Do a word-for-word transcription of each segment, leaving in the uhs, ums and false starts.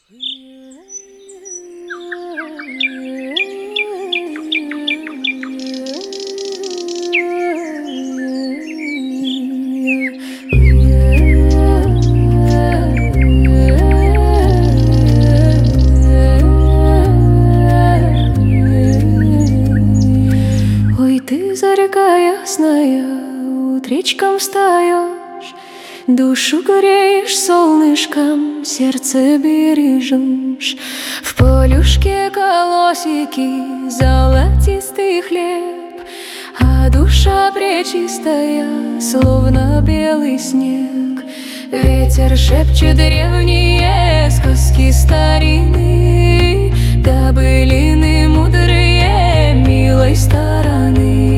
Ой, ты, зарека ясная, утречком встаешь, душу греешь солнышком, сердце бережешь. В полюшке колосики, золотистый хлеб, а душа пречистая, словно белый снег. Ветер шепчет древние сказки старины, да былины мудрые милой стороны.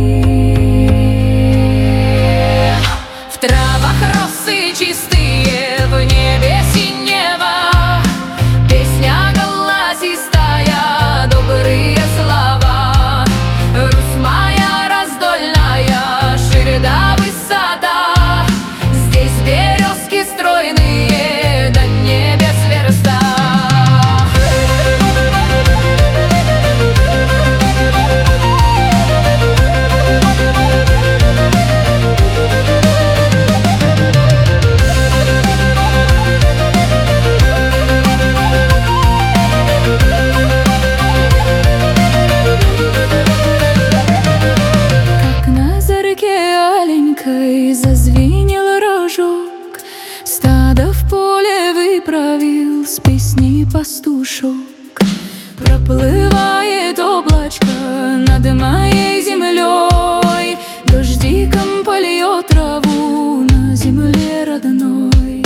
В травах росы чистые, в небе синего, песня голосистая, добрые слова. Русь моя раздольная, ширь да высота, здесь березки стройные, до небес верста. Зазвенел рожок, стадо в поле выправил с песней пастушок. Проплывает облачко над моей землей, дождиком польет траву на земле родной.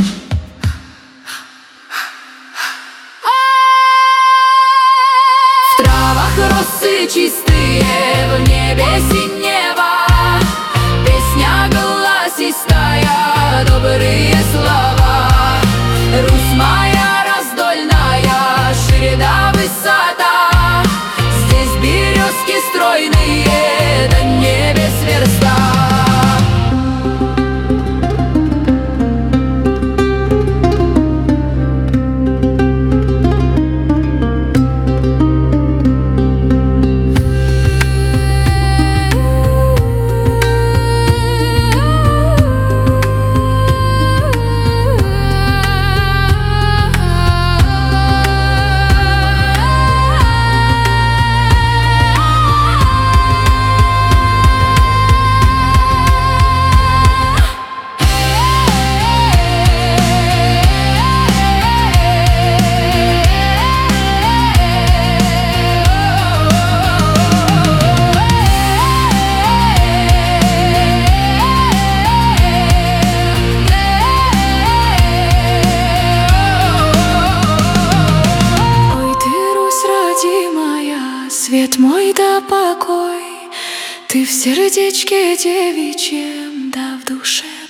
В травах росы чистые, в небе синего, песня голосистая, добрые слова. Русь моя раздольная, ширь да высота, здесь березки стройные, до небес верста. Свет мой да покой, ты в сердечке девичьем, да в душе.